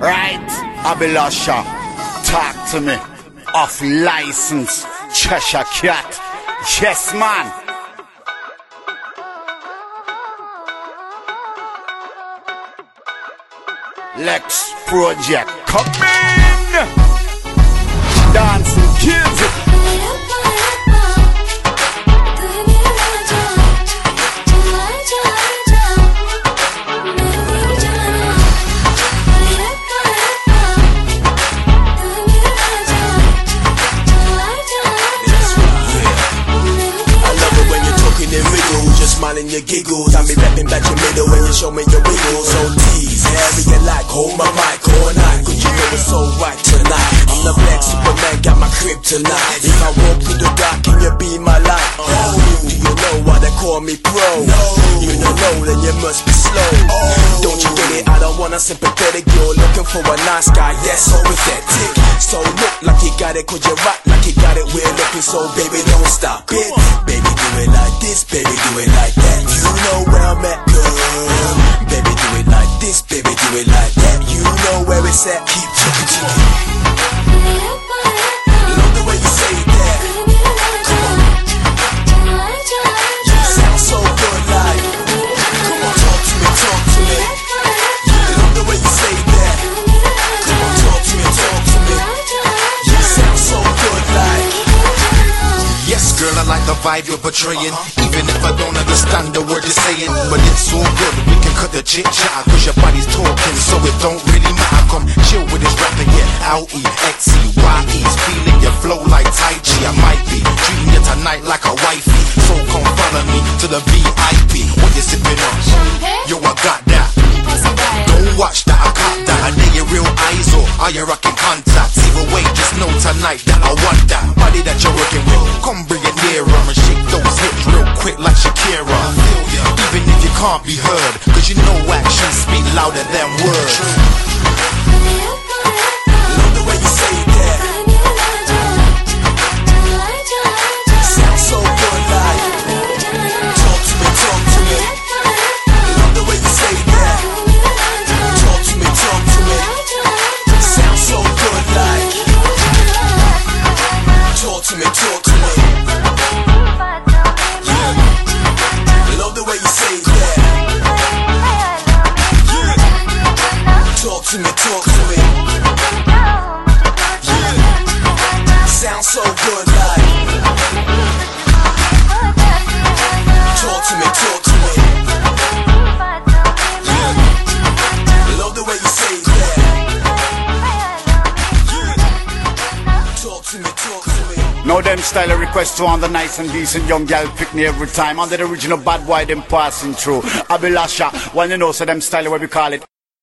Right? Abilasha, talk to me. Off license, Cheshire Cat. Yes, man. Lex Project, come in. Dancing kids. Smiling your giggles, I be rapping back your middle when you show me your wiggles. So tease, heavy you like, hold my mic all night, cause you know it's so right tonight. I'm the black Superman, got my crib tonight. If I walk through the dark, can you be my light? Oh, do you know why they call me pro? No. You don't know, then you must be slow. Don't you get it? I don't want a sympathetic. You're looking for a nice guy, yes, so is that tick. So look like you got it, cause you rock like you got it. We're looking, so baby, don't stop it. Baby, do it like this, baby, do it like that. You know where I'm at, girl. Baby, do it like this, baby, do it like that. You know where it's at, keep chicken chicken. Love the way you say that. Come on. You sound so good, like. Come on, talk to me, talk to me. Love the way you say that. Come on, talk to me, talk to me. You sound so good, like. Yes, girl, I like the vibe you're portraying. Even if I don't understand the word you're saying, but it's all good, we can cut the chit-chat, cause your body's talking, so it don't really matter. Come chill with this rapping, yeah, L-E-X-E-Y-E's feeling your flow like Tai Chi. I might be treating you tonight like a wifey, so come follow me to the VIP. What you sipping on? Yo, I got that. Don't watch that, I caught that. Are they your real eyes or are you rocking contacts? Either way, just know tonight that I want that body that you're working with. Come bring it nearer and shake those hips real quick like Shakira. Even if you can't be heard, cause you know actions speak louder than words. Love the way you say that. Sounds so good, like. Talk to me, talk to me. Love the way you say that. Talk to me, talk to me. Sounds so good, like. Talk to me, talk to me. Yeah. Love the way you say that. Yeah. Talk to me, talk to me. Yeah. Sounds so good, like. Talk to me, talk to me. Yeah. Love the way you say that. Yeah. Talk to me, talk to me. Know them style of request to on the nice and decent young gal pick me every time. On the original bad boy them passing through. Abilasha, well you know so them style of what we call it.